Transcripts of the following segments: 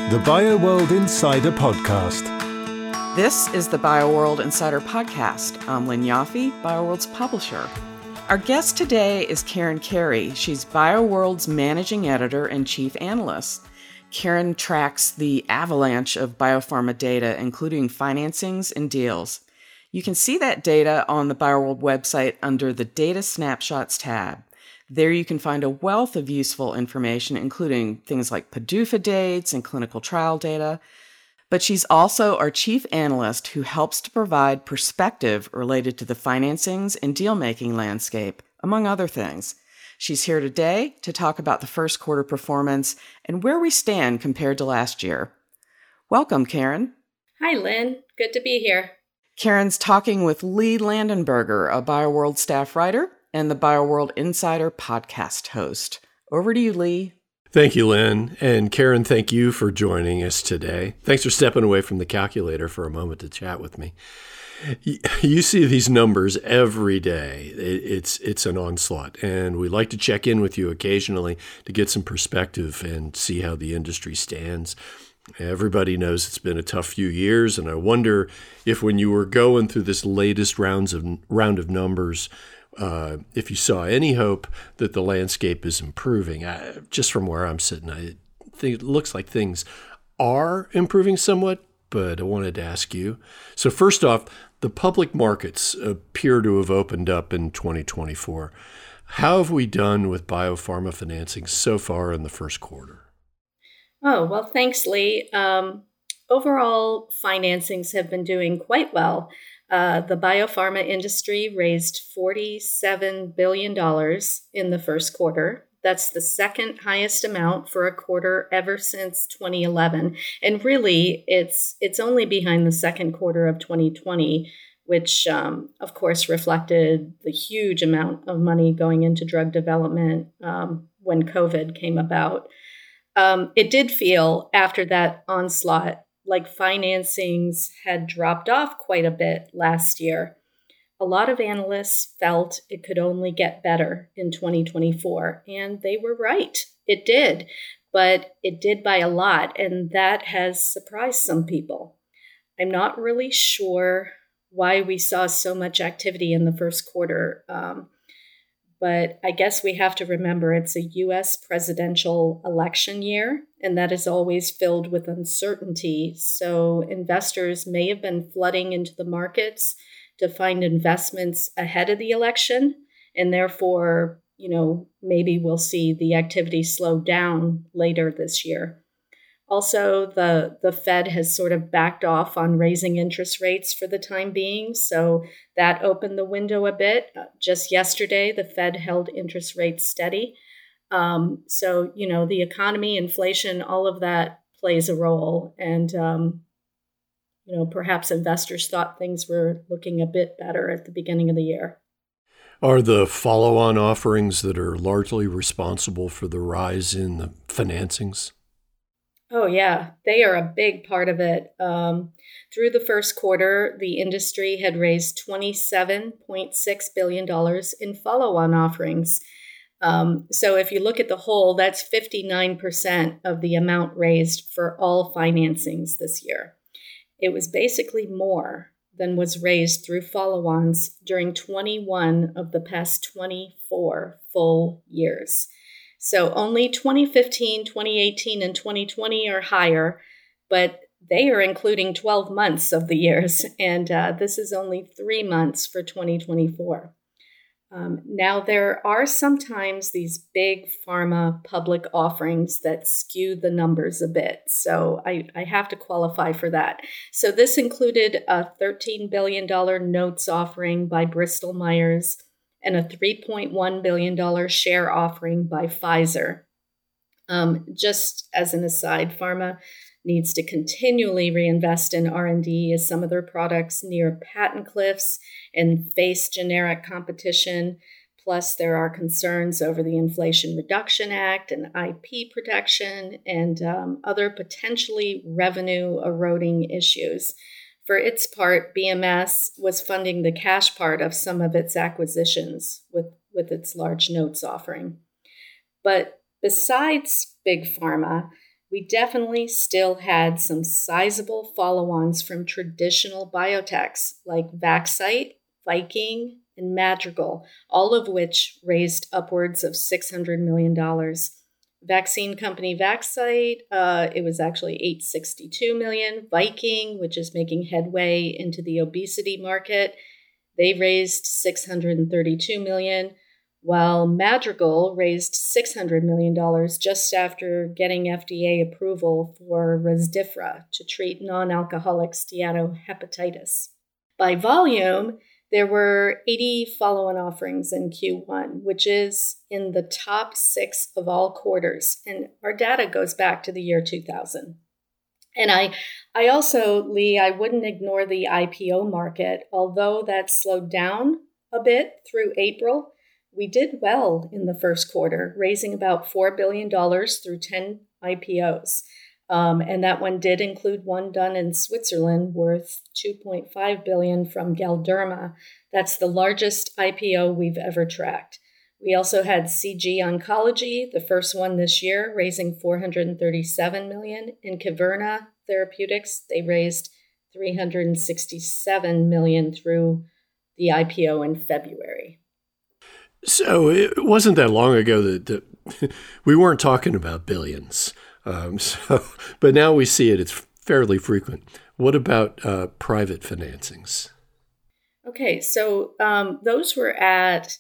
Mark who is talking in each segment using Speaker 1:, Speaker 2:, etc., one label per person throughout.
Speaker 1: The BioWorld Insider Podcast.
Speaker 2: This is the BioWorld Insider Podcast. I'm Lynn Yaffe, BioWorld's publisher. Our guest today is Karen Carey. She's BioWorld's managing editor and chief analyst. Karen tracks the avalanche of biopharma data, including financings and deals. You can see that data on the BioWorld website under the Data Snapshots tab. There you can find a wealth of useful information, including things like PDUFA dates and clinical trial data. But she's also our chief analyst who helps to provide perspective related to the financings and deal-making landscape, among other things. She's here today to talk about the first quarter performance and where we stand compared to last year. Welcome, Karen.
Speaker 3: Hi, Lynn. Good to be here.
Speaker 2: Karen's talking with Lee Landenberger, a BioWorld staff writer and the BioWorld Insider podcast host. Over to you, Lee.
Speaker 4: Thank you, Lynn. And Karen, thank you for joining us today. Thanks for stepping away from the calculator for a moment to chat with me. You see these numbers every day. It's an onslaught. And we like to check in with you occasionally to get some perspective and see how the industry stands. Everybody knows it's been a tough few years. And I wonder if when you were going through this latest round of numbers, if you saw any hope that the landscape is improving. Just from where I'm sitting, I think it looks like things are improving somewhat, but I wanted to ask you. So first off, the public markets appear to have opened up in 2024. How have we done with biopharma financing so far in the first quarter?
Speaker 3: Oh, well, thanks, Lee. Overall, financings have been doing quite well. The biopharma industry raised $47 billion in the first quarter. That's the second highest amount for a quarter ever since 2011. And really, it's only behind the second quarter of 2020, which, of course, reflected the huge amount of money going into drug development when COVID came about. It did feel, after that onslaught, like financings had dropped off quite a bit last year. A lot of analysts felt it could only get better in 2024, and they were right. It did, but it did by a lot, and that has surprised some people. I'm not really sure why we saw so much activity in the first quarter, but I guess we have to remember it's a U.S. presidential election year, and that is always filled with uncertainty. So investors may have been flooding into the markets to find investments ahead of the election, and therefore, maybe we'll see the activity slow down later this year. Also, the Fed has sort of backed off on raising interest rates for the time being, so that opened the window a bit. Just yesterday, the Fed held interest rates steady. So, the economy, inflation, all of that plays a role. And, perhaps investors thought things were looking a bit better at the beginning of the year.
Speaker 4: Are the follow-on offerings that are largely responsible for the rise in the financings?
Speaker 3: Oh, yeah, they are a big part of it. Through the first quarter, the industry had raised $27.6 billion in follow-on offerings. So if you look at the whole, that's 59% of the amount raised for all financings this year. It was basically more than was raised through follow-ons during 21 of the past 24 full years. So only 2015, 2018, and 2020 are higher, but they are including 12 months of the years, and this is only 3 months for 2024. Now, there are sometimes these big pharma public offerings that skew the numbers a bit, so I have to qualify for that. So this included a $13 billion notes offering by Bristol Myers and a $3.1 billion share offering by Pfizer. Just as an aside, pharma needs to continually reinvest in R&D as some of their products near patent cliffs and face generic competition. Plus, there are concerns over the Inflation Reduction Act and IP protection and other potentially revenue-eroding issues. For its part, BMS was funding the cash part of some of its acquisitions with its large notes offering. But besides Big Pharma, we definitely still had some sizable follow-ons from traditional biotechs like Vaxcyte, Viking, and Madrigal, all of which raised upwards of $600 million. Vaccine company Vaxcyte, it was actually $862 million. Viking, which is making headway into the obesity market, they raised $632 million, while Madrigal raised $600 million just after getting FDA approval for Rezdiffra to treat non-alcoholic steatohepatitis. By volume, there were 80 follow-on offerings in Q1, which is in the top 6 of all quarters. And our data goes back to the year 2000. And I also, Lee, I wouldn't ignore the IPO market. Although that slowed down a bit through April, we did well in the first quarter, raising about $4 billion through 10 IPOs. And that one did include one done in Switzerland worth $2.5 billion from Galderma. That's the largest IPO we've ever tracked. We also had CG Oncology, the first one this year, raising $437 million. In Kyverna Therapeutics, they raised $367 million through the IPO in February.
Speaker 4: So it wasn't that long ago that we weren't talking about billions. But now we see it. It's fairly frequent. What about private financings?
Speaker 3: Okay, so those were at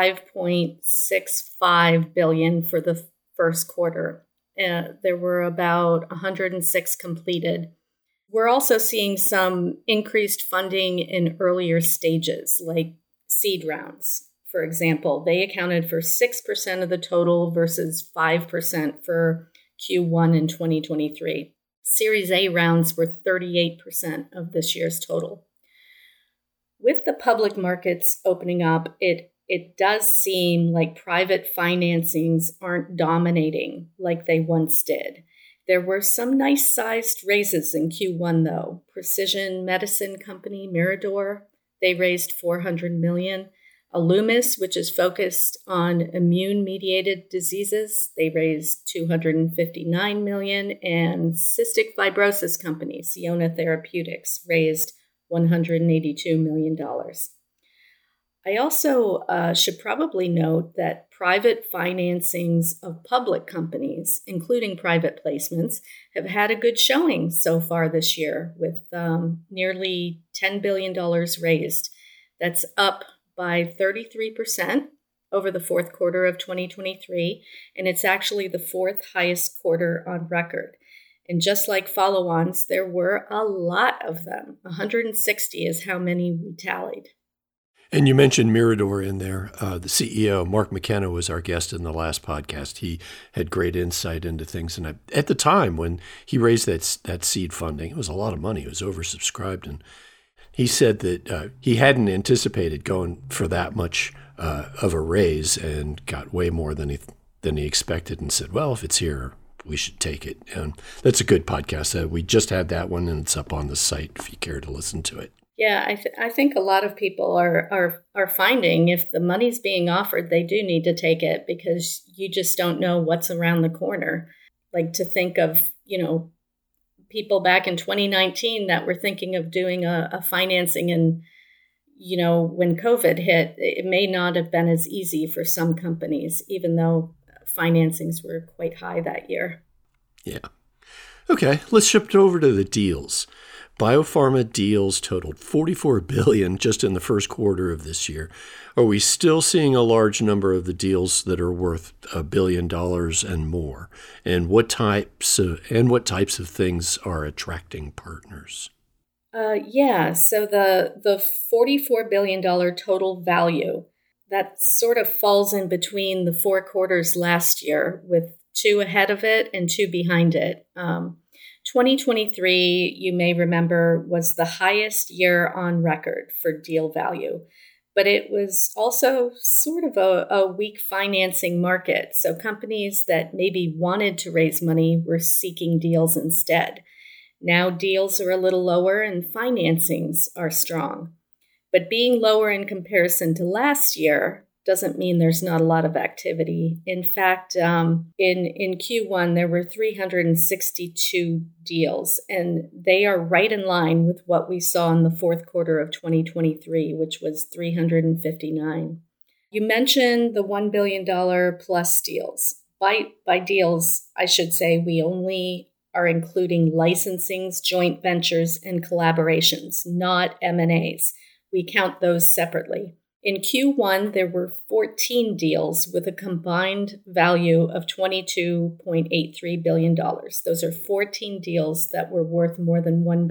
Speaker 3: $5.65 billion for the first quarter. There were about 106 completed. We're also seeing some increased funding in earlier stages, like seed rounds. For example, they accounted for 6% of the total versus 5% for Q1 in 2023. Series A rounds were 38% of this year's total. With the public markets opening up, it does seem like private financings aren't dominating like they once did. There were some nice-sized raises in Q1, though. Precision medicine company Mirador, they raised $400 million. Alumis, which is focused on immune-mediated diseases, they raised $259 million. And cystic fibrosis company Sionna Therapeutics raised $182 million. I also should probably note that private financings of public companies, including private placements, have had a good showing so far this year with nearly $10 billion raised. That's up by 33% over the fourth quarter of 2023, and it's actually the fourth highest quarter on record. And just like follow-ons, there were a lot of them. 160 is how many we tallied.
Speaker 4: And you mentioned Mirador in there. The CEO, Mark McKenna, was our guest in the last podcast. He had great insight into things. And at the time when he raised that seed funding, it was a lot of money. It was oversubscribed. And he said that he hadn't anticipated going for that much of a raise and got way more than he expected and said, well, if it's here, we should take it. And that's a good podcast. We just had that one, and it's up on the site if you care to listen to it.
Speaker 3: Yeah, I think a lot of people are finding if the money's being offered, they do need to take it because you just don't know what's around the corner. Like to think of, people back in 2019 that were thinking of doing a financing and, when COVID hit, it may not have been as easy for some companies, even though financings were quite high that year.
Speaker 4: Yeah. Okay, let's shift over to the deals. Biopharma deals totaled $44 billion just in the first quarter of this year. Are we still seeing a large number of the deals that are worth $1 billion and more? And what types of things are attracting partners?
Speaker 3: So the $44 billion total value, that sort of falls in between the 4 quarters last year with 2 ahead of it and 2 behind it. 2023, you may remember, was the highest year on record for deal value, but it was also sort of a weak financing market. So companies that maybe wanted to raise money were seeking deals instead. Now deals are a little lower and financings are strong. But being lower in comparison to last year, doesn't mean there's not a lot of activity. In fact, in Q1, there were 362 deals, and they are right in line with what we saw in the fourth quarter of 2023, which was 359. You mentioned the $1 billion plus deals. By deals, I should say, we only are including licensings, joint ventures, and collaborations, not M&As. We count those separately. In Q1, there were 14 deals with a combined value of $22.83 billion. Those are 14 deals that were worth more than $1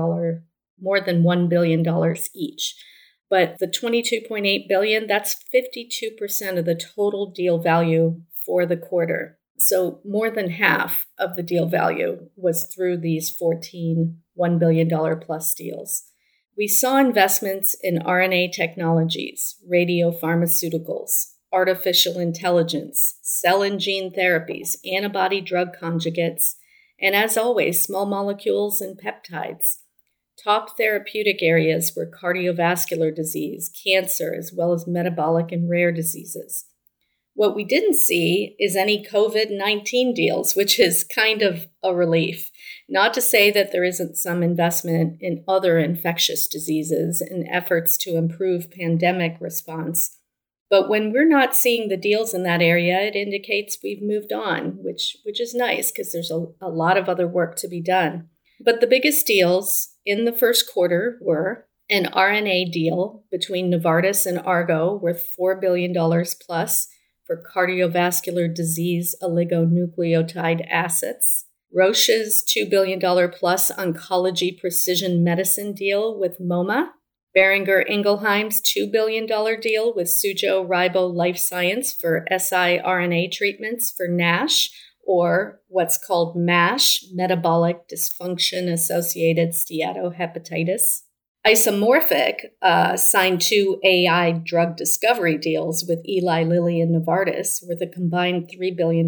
Speaker 3: billion each. But the $22.8 billion, that's 52% of the total deal value for the quarter. So more than half of the deal value was through these 14 $1 billion plus deals. We saw investments in RNA technologies, radiopharmaceuticals, artificial intelligence, cell and gene therapies, antibody drug conjugates, and as always, small molecules and peptides. Top therapeutic areas were cardiovascular disease, cancer, as well as metabolic and rare diseases. What we didn't see is any COVID-19 deals, which is kind of a relief. Not to say that there isn't some investment in other infectious diseases and efforts to improve pandemic response. But when we're not seeing the deals in that area, it indicates we've moved on, which is nice because there's a lot of other work to be done. But the biggest deals in the first quarter were an RNA deal between Novartis and Argo worth $4 billion plus, for cardiovascular disease oligonucleotide assets, Roche's $2 billion plus oncology precision medicine deal with MoMA, Boehringer Ingelheim's $2 billion deal with Suzhou Ribo Life Science for siRNA treatments for NASH, or what's called MASH, metabolic dysfunction-associated steatohepatitis. Isomorphic signed 2 AI drug discovery deals with Eli Lilly and Novartis worth a combined $3 billion.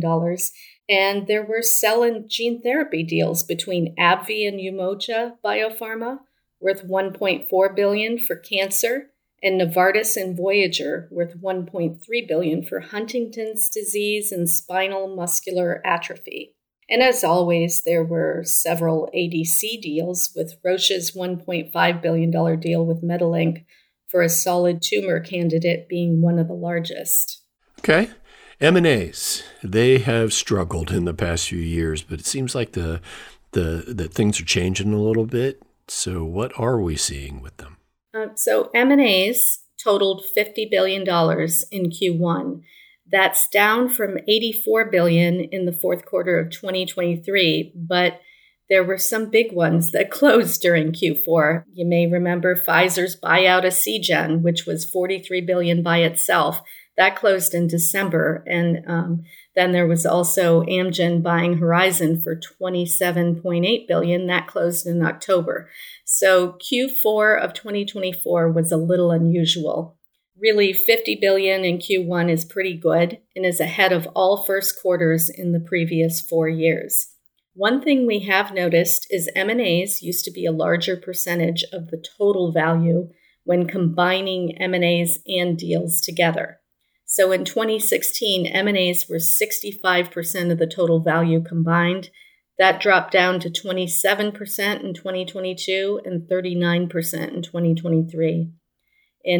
Speaker 3: And there were cell and gene therapy deals between AbbVie and Umoja Biopharma worth $1.4 billion for cancer, and Novartis and Voyager worth $1.3 billion for Huntington's disease and spinal muscular atrophy. And as always, there were several ADC deals, with Roche's $1.5 billion deal with Metalink for a solid tumor candidate being one of the largest.
Speaker 4: Okay. M&As, they have struggled in the past few years, but it seems like that things are changing a little bit. So what are we seeing with them?
Speaker 3: So M&As totaled $50 billion in Q1. That's down from $84 billion in the fourth quarter of 2023, but there were some big ones that closed during Q4. You may remember Pfizer's buyout of Seagen, which was $43 billion by itself. That closed in December. And then there was also Amgen buying Horizon for $27.8 billion. That closed in October. So Q4 of 2024 was a little unusual. Really, $50 billion in Q1 is pretty good and is ahead of all first quarters in the previous 4 years. One thing we have noticed is M&As used to be a larger percentage of the total value when combining M&As and deals together. So in 2016, M&As were 65% of the total value combined. That dropped down to 27% in 2022 and 39% in 2023. In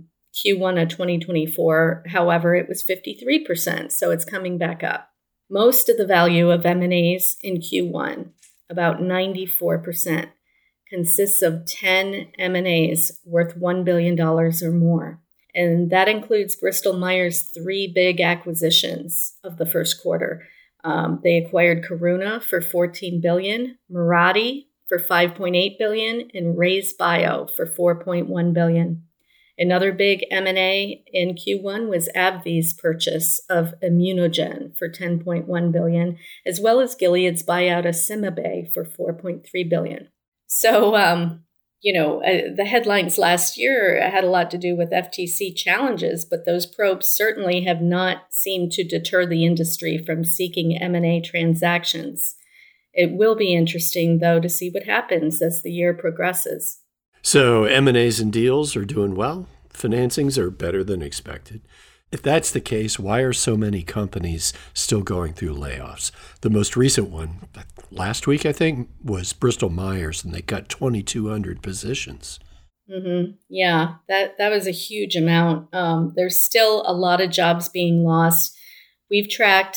Speaker 3: Q1 of 2024, however, it was 53%, so it's coming back up. Most of the value of M&As in Q1, about 94%, consists of 10 M&As worth $1 billion or more. And that includes Bristol Myers' 3 big acquisitions of the first quarter. They acquired Karuna for $14 billion, Mirati for $5.8 billion, and RayzeBio for $4.1 billion. Another big M&A in Q1 was AbbVie's purchase of ImmunoGen for $10.1 billion, as well as Gilead's buyout of CymaBay for $4.3 billion. So, the headlines last year had a lot to do with FTC challenges, but those probes certainly have not seemed to deter the industry from seeking M&A transactions. It will be interesting, though, to see what happens as the year progresses.
Speaker 4: So M&As and deals are doing well. Financings are better than expected. If that's the case, why are so many companies still going through layoffs? The most recent one, last week, I think, was Bristol Myers, and they cut 2,200 positions.
Speaker 3: Mm-hmm. Yeah, that was a huge amount. There's still a lot of jobs being lost. We've tracked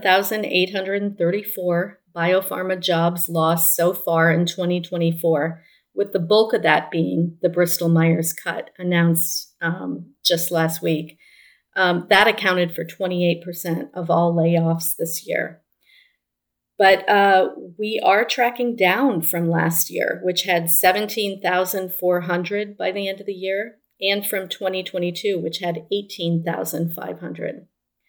Speaker 3: 7,834 biopharma jobs lost so far in 2024, with the bulk of that being the Bristol Myers cut announced just last week. That accounted for 28% of all layoffs this year. But we are tracking down from last year, which had 17,400 by the end of the year, and from 2022, which had 18,500.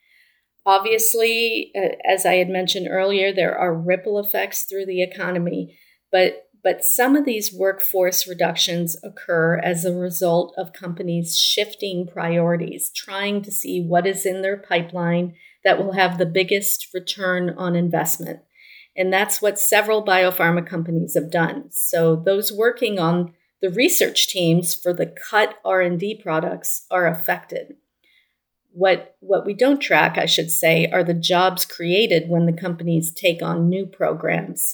Speaker 3: Obviously, as I had mentioned earlier, there are ripple effects through the economy, but some of these workforce reductions occur as a result of companies shifting priorities, trying to see what is in their pipeline that will have the biggest return on investment. And that's what several biopharma companies have done. So those working on the research teams for the cut R&D products are affected. What we don't track, I should say, are the jobs created when the companies take on new programs.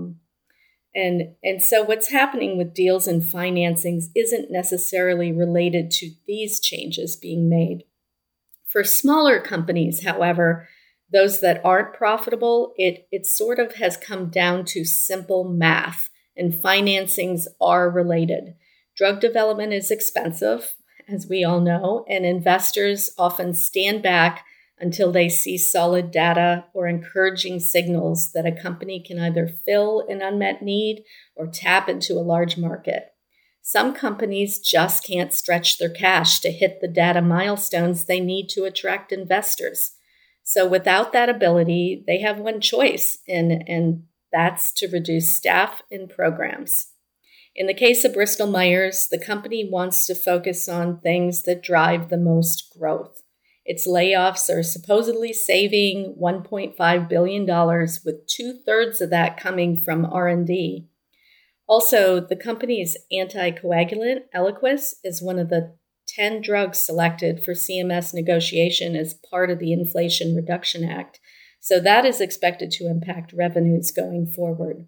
Speaker 3: And so what's happening with deals and financings isn't necessarily related to these changes being made. For smaller companies, however, those that aren't profitable, it sort of has come down to simple math, and financings are related. Drug development is expensive, as we all know, and investors often stand back until they see solid data or encouraging signals that a company can either fill an unmet need or tap into a large market. Some companies just can't stretch their cash to hit the data milestones they need to attract investors. So without that ability, they have one choice, and that's to reduce staff and programs. In the case of Bristol Myers, the company wants to focus on things that drive the most growth. Its layoffs are supposedly saving $1.5 billion, with 2/3 of that coming from R&D. Also, the company's anticoagulant, Eliquis, is one of the 10 drugs selected for CMS negotiation as part of the Inflation Reduction Act. So that is expected to impact revenues going forward.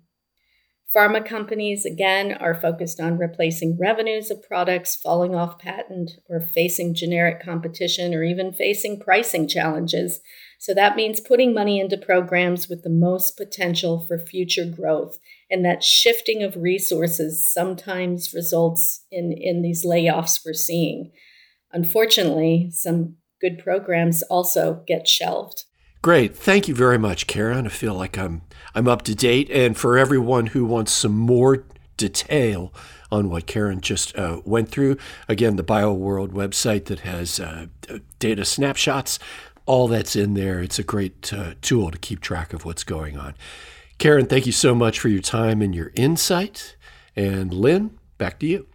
Speaker 3: Pharma companies, again, are focused on replacing revenues of products falling off patent or facing generic competition or even facing pricing challenges. So that means putting money into programs with the most potential for future growth. And that shifting of resources sometimes results in these layoffs we're seeing. Unfortunately, some good programs also get shelved.
Speaker 4: Great. Thank you very much, Karen. I feel like I'm up to date. And for everyone who wants some more detail on what Karen just went through, again, the BioWorld website that has data snapshots, all that's in there. It's a great tool to keep track of what's going on. Karen, thank you so much for your time and your insight. And Lynn, back to you.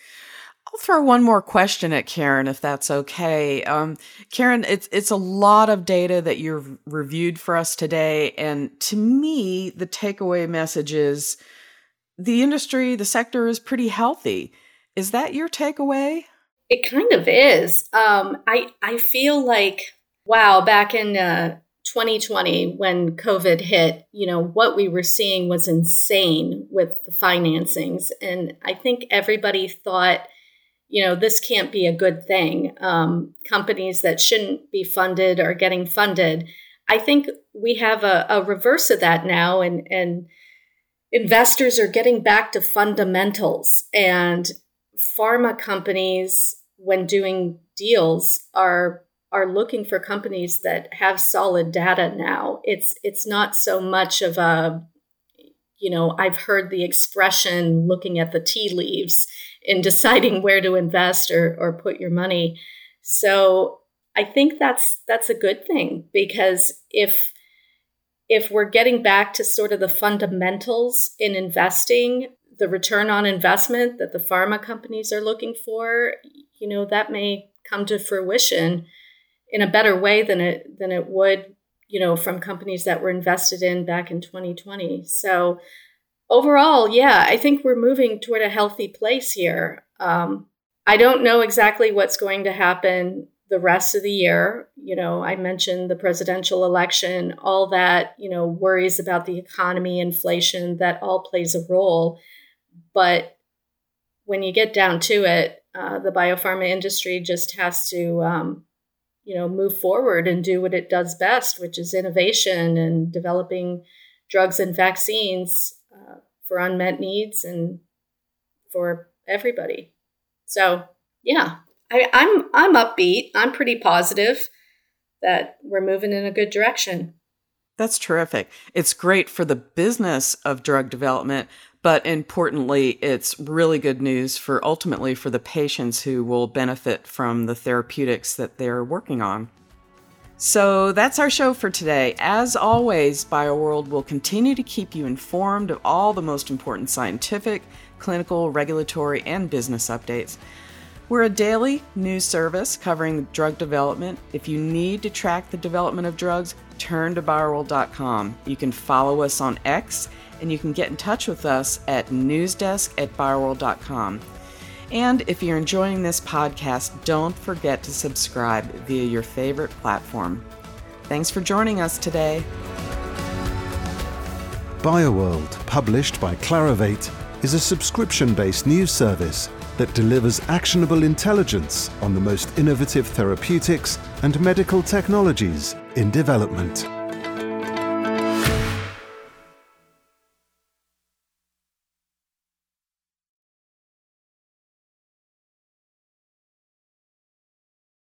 Speaker 2: I'll throw one more question at Karen, if that's okay. Karen, it's a lot of data that you've reviewed for us today. And to me, the takeaway message is the industry, the sector is pretty healthy. Is that your takeaway?
Speaker 3: It kind of is. I feel like, wow, back in 2020, when COVID hit, what we were seeing was insane with the financings. And I think everybody thought, this can't be a good thing. Companies that shouldn't be funded are getting funded. I think we have a reverse of that now, and investors are getting back to fundamentals. And pharma companies, when doing deals, are looking for companies that have solid data now. It's not so much of a, I've heard the expression looking at the tea leaves in deciding where to invest or put your money. So I think that's a good thing, because if we're getting back to sort of the fundamentals in investing, the return on investment that the pharma companies are looking for, that may come to fruition in a better way than it would, from companies that were invested in back in 2020. So overall, yeah, I think we're moving toward a healthy place here. I don't know exactly what's going to happen the rest of the year. I mentioned the presidential election, all that, worries about the economy, inflation, that all plays a role. But when you get down to it, the biopharma industry just has to, move forward and do what it does best, which is innovation and developing drugs and vaccines for unmet needs and for everybody. So, yeah, I'm upbeat. I'm pretty positive that we're moving in a good direction.
Speaker 2: That's terrific. It's great for the business of drug development, but importantly, it's really good news ultimately for the patients who will benefit from the therapeutics that they're working on. So that's our show for today. As always, BioWorld will continue to keep you informed of all the most important scientific, clinical, regulatory, and business updates. We're a daily news service covering drug development. If you need to track the development of drugs, turn to bioworld.com. You can follow us on X, and you can get in touch with us at newsdesk@bioworld.com. And if you're enjoying this podcast, don't forget to subscribe via your favorite platform. Thanks for joining us today.
Speaker 1: BioWorld, published by Clarivate, is a subscription-based news service that delivers actionable intelligence on the most innovative therapeutics and medical technologies in development.